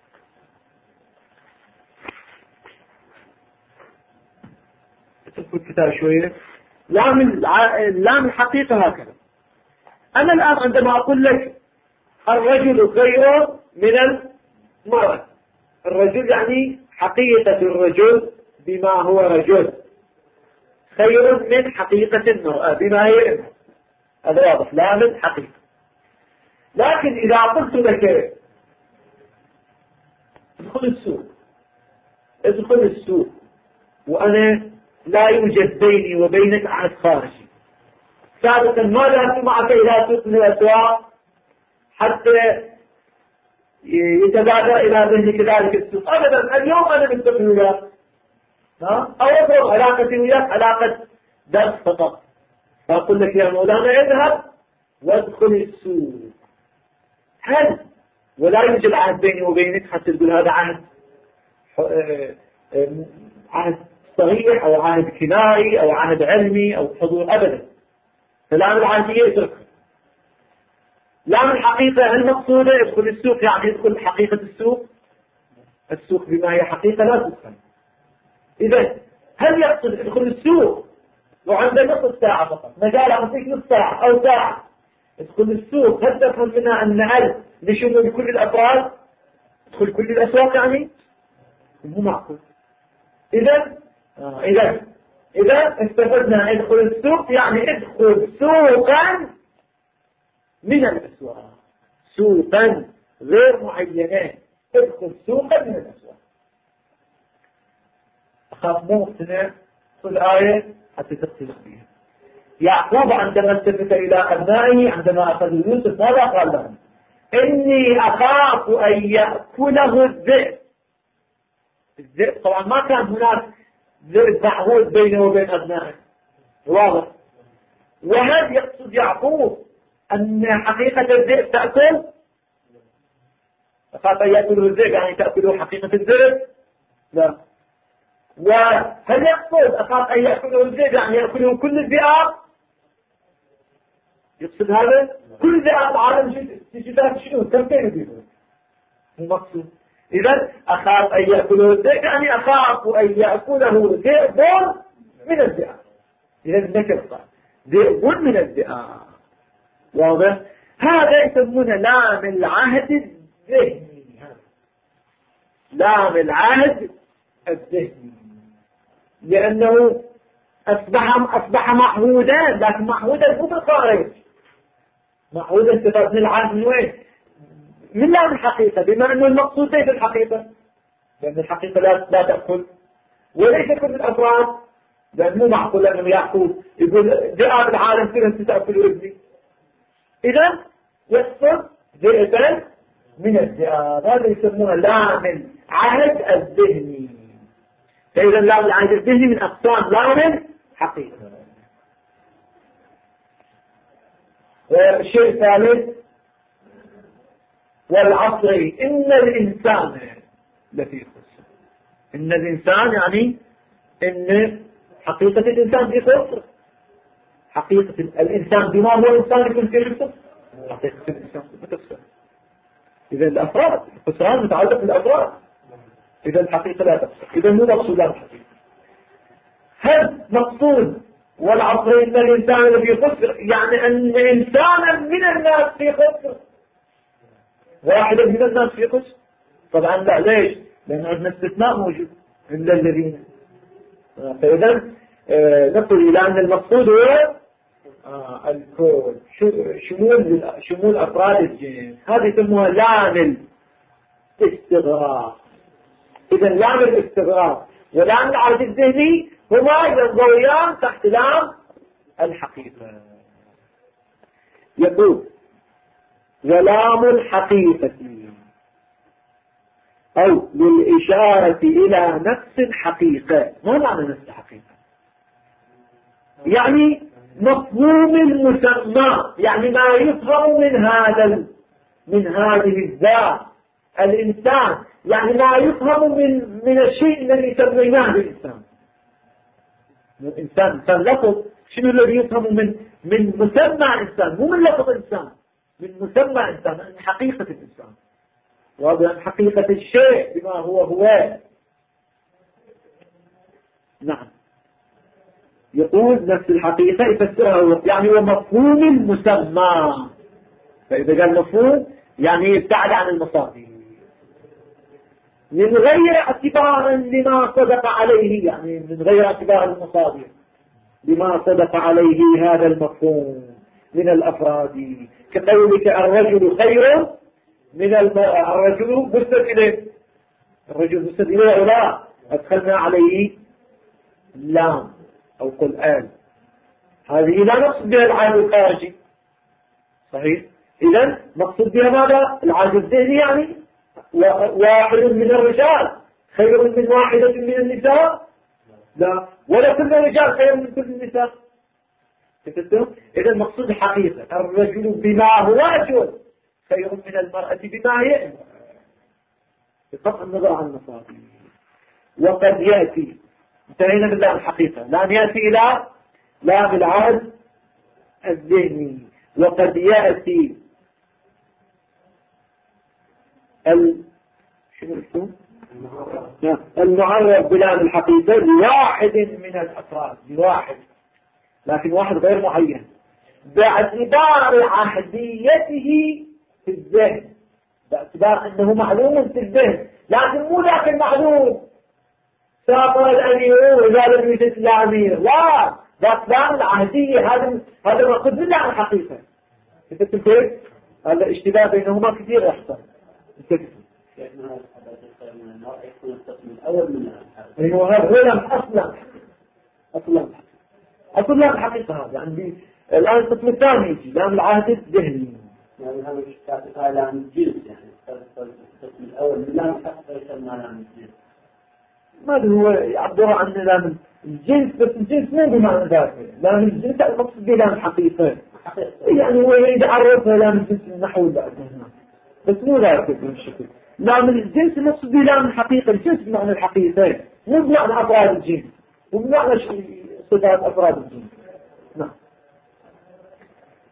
اتركوا الكتاب شوية. لام الع... لام الحقيقة هكذا. أنا الآن عندما أقول لك الرجل خير من المرأة، الرجل يعني حقيقة الرجل بما هو رجل خير من حقيقة المرأة بما هي امرأة. هذا واضح لام الحقيقة. لكن إذا قلت لك ادخل السوق ادخل السوق وأنا لا يوجد بيني وبينك عهد خارجي، سابقا ما ذهبت معك إلى سوق من الأسواق حتى يتبادر إلى ذهنك ذلك السوق أبدا. اليوم أنا متفق وياك أو أفرض علاقتي وياك علاقة درس فقط، فأقول لك يا مولانا اذهب وادخل السوق. هل ولا يوجد عهد بيني وبينك حتى تقول هذا عهد عهد صحيح أو عهد كنائي أو عهد علمي أو حضور أبدا. فلام العهدية اترك. لام الحقيقة المقصودة ادخل السوق يعني ادخل حقيقة السوق. السوق بما هي حقيقة لا تدخل. إذا هل يقصد ادخل السوق وعنده نصف ساعة فقط مجال أعطيك نصف ساعة أو ساعة ادخل السوق، هل تفهم منها أن ال لشمول كل الأفراد ادخل كل الأسواق يعني مو معقول. إذا آه إذا إذا استفدنا ادخل السوق يعني ادخل سوقا من الأسواق، سوقا غير معينة، ادخل سوقا من الأسواق. أخاف مو مقتنع كل آية حتى تختلف بها. يعقوب عندما التفت إلى أبنائه عندما أخذوا يوسف ماذا قال لهم؟ إني أخاف أن يأكله الذئب. الذئب طبعا ما كان هناك ذئب معهود بينه وبين أبنائه واضح. وهل يقصد يعقوب أن حقيقة الذئب تأكل؟ أخاف أن يأكله الذئب يعني تأكله حقيقة الذئب؟ لا. وهل يقصد أخاف أن يأكله الذئب يعني يأكله كل الذئاب؟ يقصد هذا كل ذات العالم تجدات شنو تمكين فيه المقصود. إذا أخاف أن يأكله الذئب يعني أخاف أن يأكله ذئب من الذئاب. إذا النكر صار ذئب من الذئاب. واضح؟ هذا يسمونه لام العهد الذهني. لام العهد الذهني لأنه أصبح أصبح معهودا، لكن معهودا مو بالخارج. معهودا استفاد من العهد من وين؟ من لام الحقيقة، بما أنه المقصود ليس الحقيقة، لأن الحقيقة لا لا تأكل، وليس كل الأفراد، لأن مو معقول أنه يعقول يقول ذئاب العالم كلهم تأكل ابني. إذا يقصد ذئبا من الذئاب. هذا يسمونه لام العهد الذهني. فإذا لام العهد الذهني من أقسام لام الحقيقة. والشيء الثالث والعصر إن الإنسان لفي خسر. إن الإنسان يعني إن حقيقة الإنسان في خسر. حقيقة الإنسان بما هو إنسان يكون في خسر. حقيقة الإنسان بتخسر. إذا الأفراد الخسران متعلق بالأفراد. إذا الحقيقة لا تخسر. إذا مو مقصود لا الحقيقة. هل مقصود والعصر إن الإنسان لفي خسر يعني أن إنسانا من الناس في خسر. واحدا من الناس في خسر. طبعا لا. ليش؟ لأن عندنا استثناء موجود إلا الذين. فإذا آه نقول إلى أن المقصود هو آه الكل شمول شمول أفراد الجنس. هذه يسموها لام الاستغراق. إذا لام الاستغراق ولام العهد الذهني هما ينضويان تحت لام الحقيقة. يقول ولام الحقيقة أو للإشارة إلى نفس الحقيقة. ما معنى نفس الحقيقة؟ يعني مفهوم المسمى، يعني ما يفهم من هذا من هذه الذات الإنسان، يعني ما يفهم من من الشيء الذي سميناه بالإنسان. الإنسان إنسان لفظ، شنو الذي يفهم من من مسمى إنسان، مو من لفظ إنسان، من مسمى إنسان، من حقيقة الإنسان. وهذا حقيقة الشيء بما هو هو. نعم. يقول نفس الحقيقة يفسرها يعني هو مفهوم المسمى. فإذا قال مفهوم يعني يبتعد عن المصادر من غير اعتبار لما صدق عليه، يعني من غير اعتبار المصادر بما صدق عليه هذا المفهوم من الأفراد. كقولك الرجل خير من المرأة. الرجل مسند إليه، الرجل مسند إليه أو لا؟ أدخلنا عليه لام أو قل آل. هذه لا نقصد بها العالم الخارجي صحيح. إذن مقصود بها ماذا؟ العالم الذهني، يعني واحد من الرجال خير من واحدة من النساء؟ لا. ولا كل الرجال خير من كل النساء. إذن مقصود الحقيقة الرجل بما هو رجل خير من المرأة بما هي، بقطع النظر عن المصادر. وقد يأتي انتهينا من لام الحقيقة، لام يأتي إلى لام العهد الذهني. وقد يأتي ال شنو المعرف بلام الحقيقة لواحد من الأفراد، لواحد، لكن واحد غير معين باعتبار عهديته في الذهن، باعتبار أنه معلوم في الذهن، لكن مو ذاك المعلوم سافر الأمير وإذا لم يوجد الأمير، لا، ذاك لام العهدية. هذا هذا مأخذ من لام الحقيقة. كيف كيف؟ هذا اشتباه بينهما كثير يحصل. كيف؟ أيوه هذا هو لام أصلا أصلا أصلا لام الحقيقة. هذا يعني الآن القسم الثاني يجي لام العهد الذهني. يعني هذا الشيء هاي لام الجنس، يعني القسم الأول من لام الحقيقة يسمى لام الجنس. ما هو يعبر عن لام الجنس، بس الجنس مو بمعنى ذاك. لام الجنس المقصود بلام الحقيقة، يعني هو يريد يعرفها لام الجنس النحو بعد هنا، بس مو ذاك بالشكل. لام الجنس المقصود بلام الحقيقة، الجنس بمعنى الحقيقة، مو بمعنى أفراد الجنس، مو بمعنى صفات أفراد الجنس. نعم.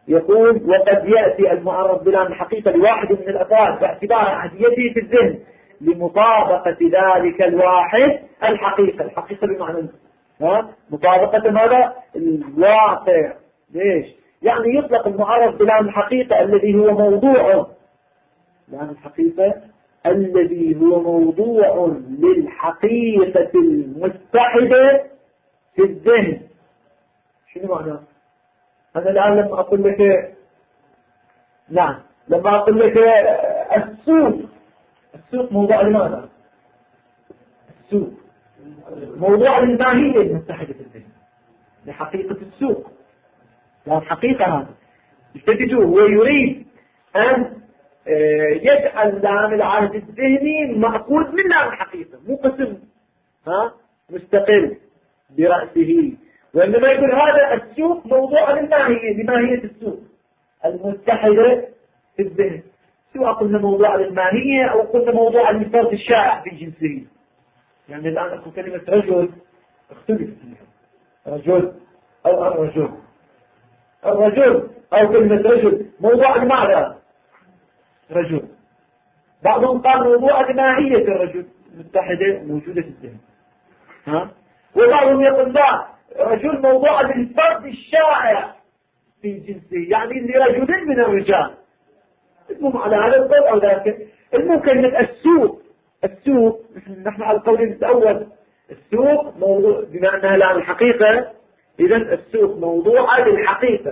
يقول وقد يأتي المعرف بلام الحقيقة لواحد من الأفراد باعتبار أحديته في الذهن لمطابقة ذلك الواحد الحقيقة. الحقيقة بمعنى ها مطابقة ماذا؟ الواقع. ليش؟ يعني يطلق المعرف بلام الحقيقة الذي هو موضوع لام الحقيقة الذي هو موضوع للحقيقة المتحدة في الذهن. شنو معنى؟ أنا الآن لما أقول لك نعم لما أقول لك السوق، السوق موضوع لماذا؟ السوق موضوع للماهية المتحدة في الذهن لحقيقة السوق. لا الحقيقة هذا تجدوا هو يريد أن يجعل لام العهد الذهني مأخوذ من لام الحقيقة، مو قسم ها مستقل برأسه، وإنما يقول هذا السوق موضوع للماهية لماهية السوق المتحدة في الذهن، سواء قلنا موضوع للماهية أو قلنا موضوع للفرد الشائع في جنسه. يعني الآن أقول كلمة رجل اختلف فيها، رجل أو الرجل الرجل أو كلمة رجل موضوع لماذا؟ رجل. بعضهم قال موضوع لماهية الرجل متحدة موجودة في الذهن، ها؟ وبعضهم يقول لا رجل موضوع للفرد الشائع في جنسه، يعني لرجل من الرجال. المهم على هذا القول أو ذاك الممكن السوق السوق نحن على القول الأول السوق موضوع بما أنها لام الحقيقة، إذا السوق موضوع للحقيقة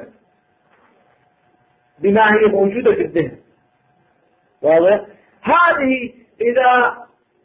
بما هي موجودة في الذهن. واضح؟ هذه إذا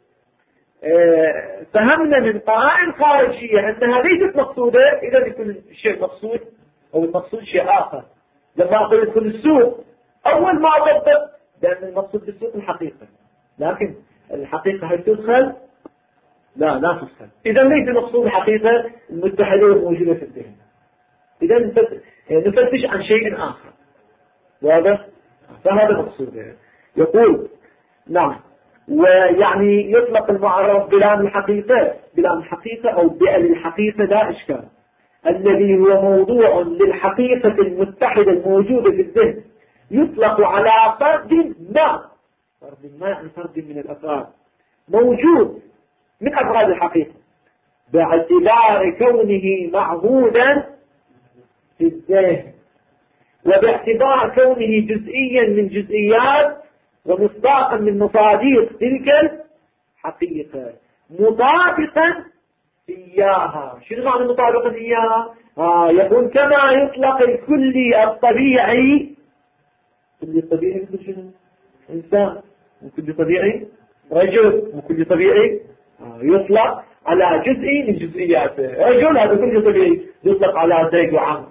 اه فهمنا من قرائن خارجية أنها ليست مقصودة، إذا يكون الشيء مقصود أو المقصود شيء آخر. لما أقول يكون السوق أول ما أضبط لأن المقصود بالسوق الحقيقة، لكن الحقيقة هل تدخل؟ لا لا تدخل. إذا ليس المقصود الحقيقة المتحدة والموجودة في الذهن، إذا نفتش عن شيء آخر. واضح؟ فهذا مقصود. يقول نعم ويعني يطلق المعرف بلام الحقيقة بلام الحقيقة أو بأل الحقيقة لا إشكال الذي هو موضوع للحقيقة المتحدة الموجودة في الذهن يطلق على فرد ما فرد ما عن فرد من الأفراد موجود من أفراد الحقيقة باعتبار كونه معهودا في الذهن وباعتبار كونه جزئيا من جزئيات ومصداقا من مصاديق تلك الحقيقة مطابقا إياها. شنو معنى مطابقا إياها؟ آه يقول كما يطلق الكلي الطبيعي، كلي طبيعي مثل شنو؟ إنسان، وكلي طبيعي رجل، وكلي طبيعي آه يطلق على جزء من جزئياته. رجل هذا كلي طبيعي يطلق على زيد وعمر،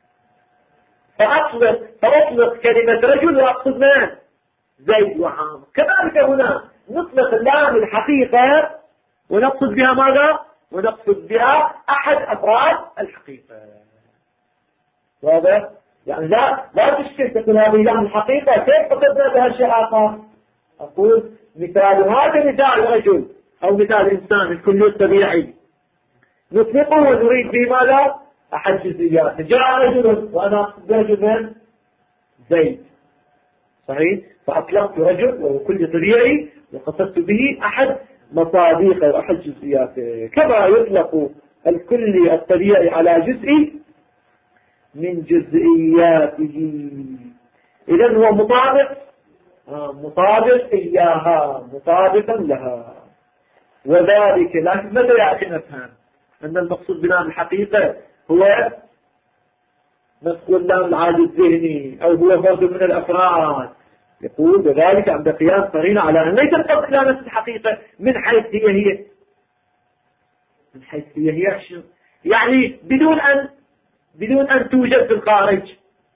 فأطلق فأطلق كلمة رجل وأقصد من؟ زيد وعمر. كذلك هنا نطلق لام الحقيقة ونقصد بها ماذا؟ ونقصد بها أحد أفراد الحقيقة. واضح؟ يعني لا لا تشكل تكون هذه لام الحقيقة كيف قصدنا بها شيء آخر؟ أقول مثال هذا مثال رجل أو مثال إنسان الكل الطبيعي نطلقه ونريد به ماذا؟ أحد جزئياته. جاء رجل وأنا أقصد رجل من؟ زيد، صحيح؟ فأطلقت رجل وهو كل طبيعي وقصدت به أحد مصاديقه وأحد جزئياته. كما يطلق الكل الطبيعي على جزء من جزئياته. إذن هو مطابق آه مطابق إياها مطابقا لها. وذلك لكن متى يأتي نفهم أن المقصود بلام الحقيقة هو مسؤول لام العادي الذهني أو هو فرد من الأفراد؟ يقول وذلك عند قياس قرينة على أن ليس القصد إلى نفس الحقيقة من حيث هي هي من حيث هي هي يعني بدون أن بدون أن توجد في الخارج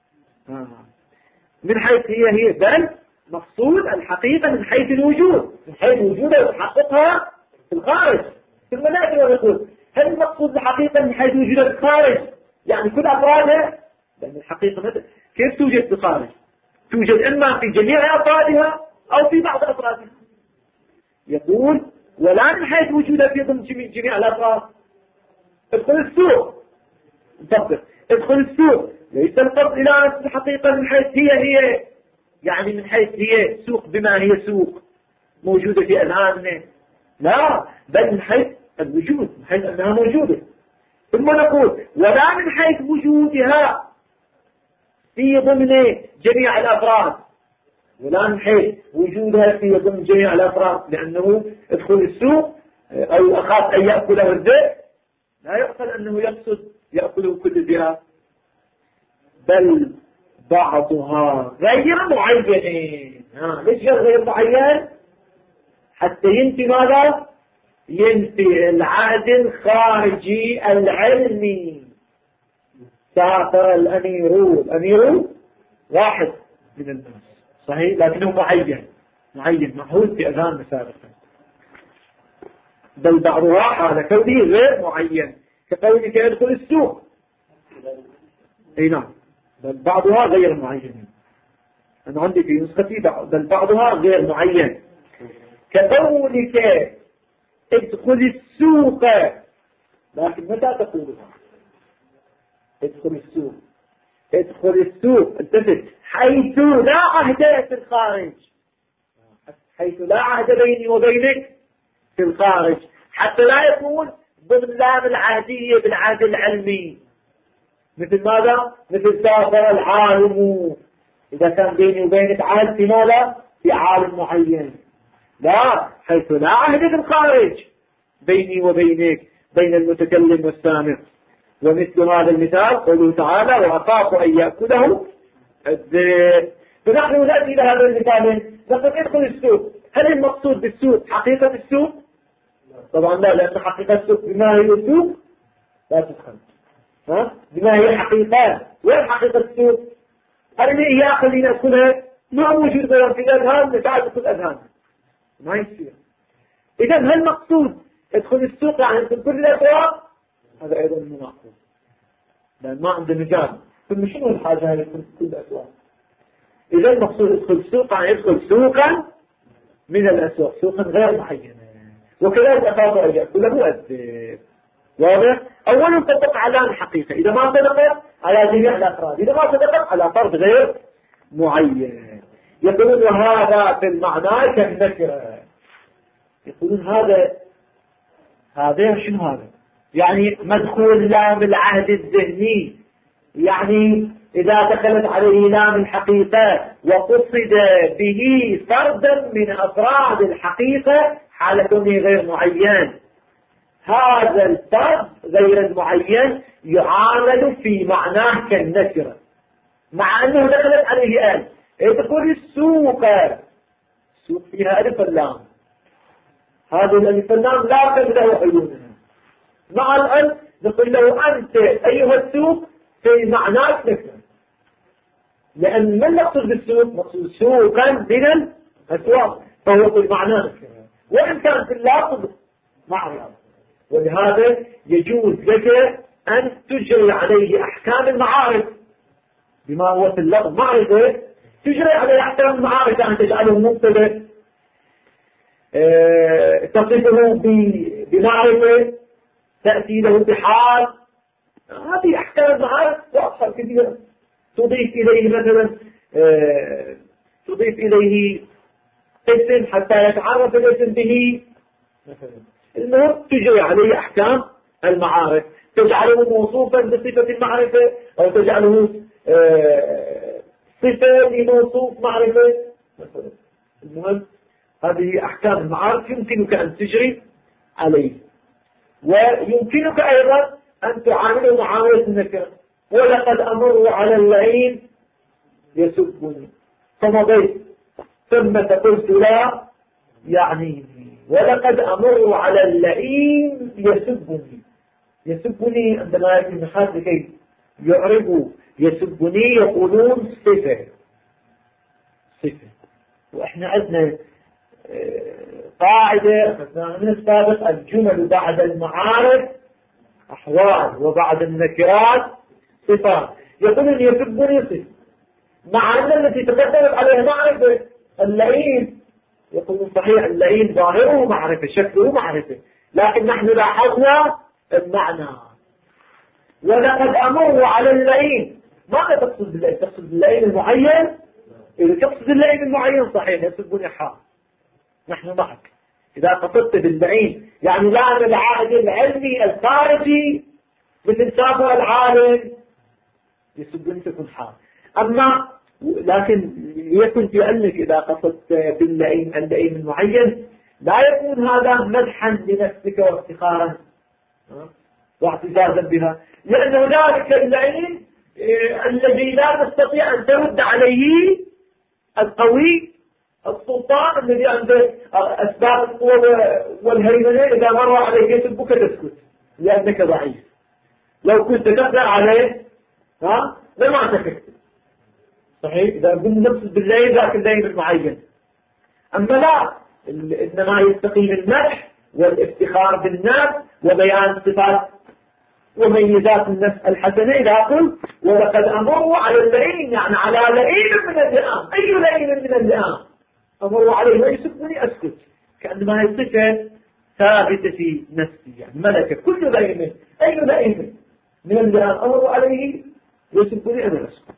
من حيث هي هي بل مقصود الحقيقة من حيث الوجود من حيث وجودها وتحققها في الخارج. ثم نأتي ونقول هل المقصود الحقيقة من حيث وجودها في الخارج يعني كل أفرادها؟ لأن الحقيقة مثل كيف توجد في الخارج؟ توجد إما في جميع أفرادها أو في بعض أفرادها. يقول ولا من حيث وجودها في ضمن جميع الأفراد. ادخل السوق طبق ادخل السوق ليس القصد إلى نفس الحقيقة من حيث هي هي، يعني من حيث هي سوق بما هي سوق موجودة في أذهاننا، لا، بل من حيث الوجود، من حيث أنها موجودة. ثم نقول ولا من حيث وجودها في ضمن جميع الأفراد، ولا من حيث وجودها في ضمن جميع الأفراد، لأنه ادخل السوق أو أخاف أن يأكله الذئب لا يقصد أنه يقصد يأكله كل الذئاب، بل بعضها غير معين. ليش غير معين؟ حتى ينفي ماذا؟ ينفي العهد الخارجي العلمي. سافر الأمير، الأمير واحد من الناس صحيح، لكنه معين معين معهود في أذهان سابقا، بل بعضها على كونه غير معين كقولك يدخل السوق. اي نعم، بل بعضها غير معين. أنا عندي في نسختي بل بعضها غير معين كقولك ادخل السوق، لكن متى تقولها؟ ادخل السوق، ادخل السوق انتبه، حيث لا عهد في الخارج، حيث لا عهد بيني وبينك في الخارج، حتى لا يكون ضمن لام العهدية بالعهد العلمي. مثل ماذا؟ مثل سافر العالم، إذا كان بيني وبينك عهد في ماذا؟ في عالم معين. لا، حيث لا عهد في الخارج بيني وبينك، بين المتكلم والسامع. ومثل هذا المثال قوله تعالى وأخاف أن يأكله الذئب. فنحن نأتي إلى هذا المثال نقول ادخل السوق. هل المقصود بالسوق حقيقة السوق؟ طبعا لا، لأن حقيقة السوق بما هي السوق لا تدخل، ها؟ بما هي حقيقة. وين حقيقة السوق؟ هل هي إياها اللي نأكلها ما موجود غير في الأذهان نتعب كل أذهان ما يصير. إذا هل المقصود ادخل السوق يعني ادخل كل الأسواق؟ هذا أيضا مناقض، لأن ما عنده مجال. ثم شنو الحاجة هي يدخل كل الأسواق؟ إذا المقصود ادخل السوق يعني ادخل سوقا من الأسواق، سوقا غير معين. وكذلك أخاف أن يأكله الذئب. واضح؟ أولا تطبق على الحقيقة، إذا ما تطبق على جميع الأفراد، إذا ما تطبق على فرد غير معين. يقولون وهذا في المعنى كالنكرة. يقولون هذا هذا شنو هذا؟ يعني مدخول لام العهد الذهني، يعني إذا دخلت عليه لام الحقيقة وقصد به فردا من أفراد الحقيقة حال كونه غير معين، هذا الفرد غير المعين يعامل في معناه كالنكرة، مع أنه دخلت عليه آل. تقول السوق، السوق فيها ألف اللام، هذا الألف اللام لا تبدأ عيونها. مع الألف نقول له أنت أيها السوق في معناك نكرة، لأن من نقصد بالسوق؟ نقصد سوقا من الأسواق، فهو في معناه نكرة، وإن كان في اللفظ معرفة. ولهذا يجوز لك أن تجري عليه أحكام المعارف بما هو في اللفظ معرفة، تجري عليه أحكام المعارف، أن تجعله مبتدأ، اه تصفه بمعرفة، تأتي له بحال. هذه أحكام المعارف واضحة كثيرة. تضيف إليه مثلا اه تضيف إليه اسم حتى يتعرف الاسم به مثلا. المهم تجري عليه أحكام المعارف، تجعله موصوفا بصفة المعرفة أو تجعله اه صفة لموصوف معرفة مثلا. المهم هذه أحكام المعارف يمكنك أن تجري عليه. ويمكنك أيضا أن تعامله معاملة النكرة. ولقد أمر على اللعين يسبني فمضيت ثم قلت لا يعني، ولقد أمر على اللعين يسبني. يسبني عندما يأتي النحاة لكي يعربوا يسبني يقولون صفة صفة. وإحنا عندنا قاعدة أخذناها من السابق: الجمل بعد المعارف أحوال وبعد النكرات صفات. يقولون يسبني صفة، مع أن التي تقدمت عليها معرفة. اللئيم يقولون صحيح اللئيم ظاهره معرفة، شكله معرفة، لكن نحن لاحظنا المعنى. ولقد أمر على اللئيم. ماذا تقصد باللئيم؟ تقصد باللئيم المعين؟ إذا تقصد اللئيم المعين صحيح يسبني حال، نحن معك. إذا قصدت باللئيم يعني لا العائد العلمي الخارجي مثل سافر العالم يسبني تكون حال. أما لكن يكن في علمك إذا قصدت باللئيم اللئيم المعين لا يكون هذا مدحا لنفسك وافتخارا واعتزازا بها، لأن ذلك اللئيم الذي لا تستطيع أن ترد عليه القوي السلطان الذي عنده أسباب القوة والهيمنة، إذا مر عليك يسبك تسكت لأنك ضعيف. لو كنت تقدر عليه ها لما تكت صحيح. إذا قلنا نقصد بالليل ذاك الليل المعين. أما لا، إنما يستقيم المدح والافتخار بالناس وبيان صفات وميزات النفس الحسنة. إذا قلت ولقد أمروا على اللئيم يعني على لئيم من اللئام، أي لئيم من اللئام أمروا عليه ويسبني أسكت، كأنما هي صفة ثابتة في نفسي يعني ملكة. كل لئيم أي لئيم من اللئام أمروا عليه ويسبني أنا أسكت.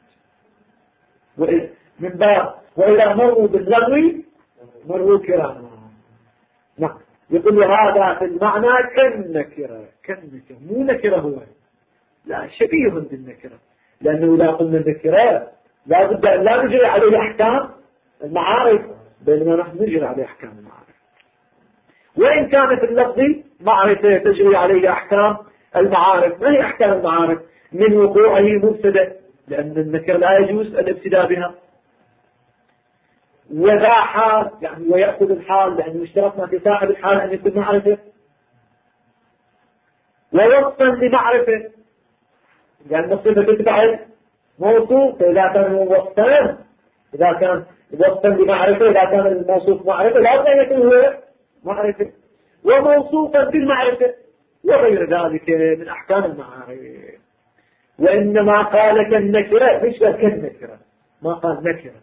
من باب وإذا مروا باللغو مروا كراما. نعم يقول هذا في المعنى كالنكرة، كالنكرة مو نكرة هو، لا شبيه بالنكرة، لأنه إذا قلنا النكرة لا بد أن لا نجري عليه أحكام المعارف، بينما نحن نجري عليه أحكام المعارف. وإن كانت اللفظ معرفة تجري عليه أحكام المعارف، ما هي أحكام المعارف؟ من وقوعه مبتدأ، لأن النكرة لا يجوز الابتداء بها. وذا حال يعني ويأخذ الحال، لأنه اشترطنا في صاحب الحال أن يكون معرفة. ووصفا لمعرفة، لأن الصفة تتبع موصوف، فإذا كان وصفا إذا كان وصفا لمعرفة إذا كان الموصوف معرفة لا بد أن يكون هو معرفة. وموصوفا بالمعرفة وغير ذلك من أحكام المعارف. وإنما قال كالنكرة مش كالنكرة، ما قال نكرة،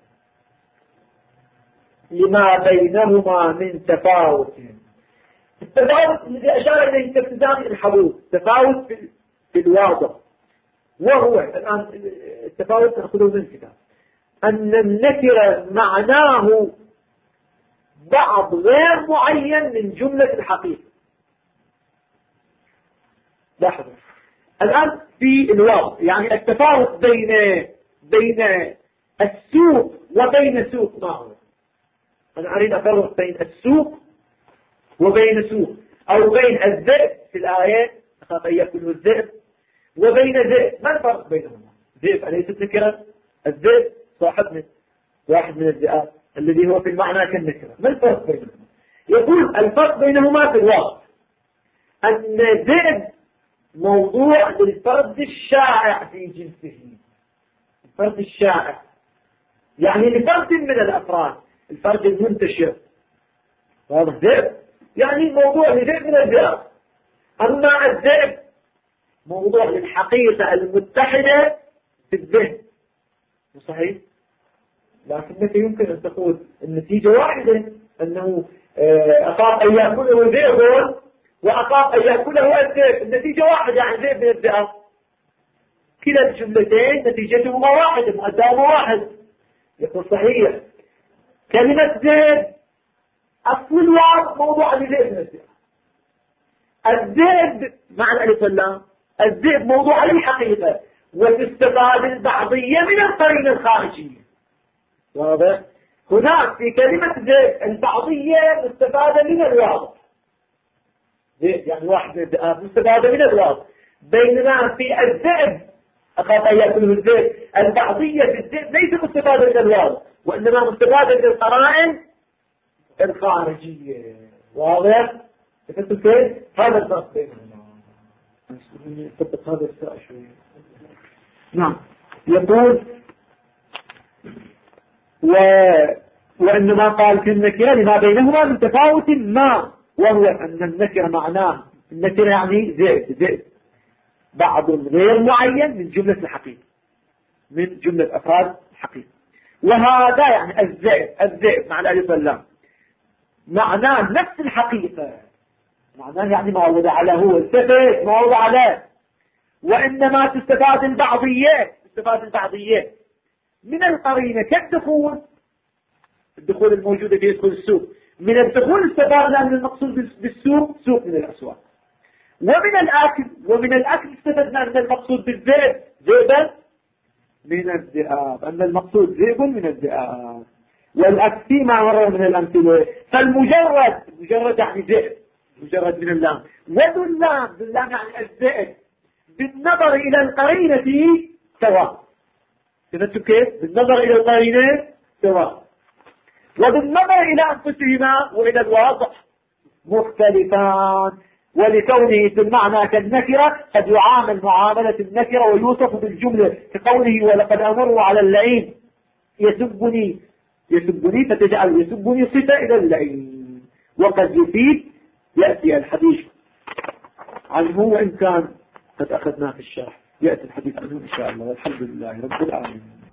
لما بينهما من تفاوت. التفاوت الذي أشار إليه كابتزام الحبوب تفاوت في الواضح، وهو الآن التفاوت نأخذه من الكتاب أن النكرة معناه بعض غير معين من جملة الحقيقة. لاحظوا الآن في الواضح يعني التفاوت بين بين السوق وبين سوق. ما هو؟ أنا أريد أفرق بين السوق وبين سوق، أو بين الذئب في الآيات أخاف أن يأكله الذئب وبين ذئب. ما الفرق بينهما؟ ذئب أليست نكرة؟ الذئب صاحب من واحد من الذئاب الذي هو في المعنى كالنكرة. ما الفرق بينهما؟ يقول الفرق بينهما في الواقع أن ذئب موضوع للفرد الشائع في جنسه، الفرد الشائع يعني لفرد من الأفراد، الفرد المنتشر. واضح؟ ذئب يعني موضوع لذئب من الذئاب. أما الذئب موضوع للحقيقة المتحدة في الذهن. صحيح؟ لكنك يمكن أن تقول النتيجة واحدة، أنه أخاف أن يأكله ذئب وأخاف أن يأكله الذئب، النتيجة واحدة يعني ذئب من الذئاب. كلا الجملتين نتيجتهما واحدة، مؤداهما واحد. يقول صحيح كلمة ذئب أصل الواو موضوع لذئب من الذئاب. الذئب معنى ألف اللام، الذئب موضوع للحقيقة وتستفاد البعضية من القرينة الخارجية. واضح؟ هناك في كلمة ذئب البعضية مستفادة من الواو، ذئب يعني واحد من الذئاب مستفادة من الواو، بينما في الذئب أخاف أن يأكله الذئب البعضية في الذئب ليس مستفادة من الواو، وإنما مستفادة من القرائن الخارجية. واضح؟ فهمتوا كيف؟ هذا الفرق بينهما. طبق هذا السؤال شوية. نعم يقول و... وإنما قال في النكرة لما بينهما من تفاوت ما، وهو أن النكرة معناه النكرة يعني ذئب ذئب بعض غير معين من جملة الحقيقة، من جملة أفراد الحقيقة. وهذا يعني الذئب الذئب مع الألف واللام معناه نفس الحقيقة، معناه يعني ما وضع له التفت ما وضع له، وإنما تستفاد البعضية تستفاد البعضية من القرينة كالدخول، الدخول الموجودة في يدخل السوق، من الدخول استفادنا من المقصود بالسوق سوق من الأسواق، ومن الأكل ومن الأكل استفدنا من المقصود بالذئب ذئبا من الذئاب، أن المقصود ذئب من الذئاب، والأكل فيما مر من الأمثلة. فالمجرد مجرد يعني ذئب مجرد من اللام، وذو اللام ذو اللام يعني الذئب بالنظر إلى القرينة سواء. فهمتوا كيف؟ بالنظر إلى القرينة سواء، وبالنظر إلى أنفسهما وإلى الواضح مختلفان، ولكونه في المعنى كالنكرة قد يعامل معاملة النكرة ويوصف بالجملة كقوله ولقد أمر على اللعين يسبني يسبني فتجعل يسبني صفة إلى اللعين، وقد يفيد يأتي الحديث عنه وإن كان قد أخذناه في الشرح، يأتي الحديث عنه إن شاء الله، والحمد لله رب العالمين.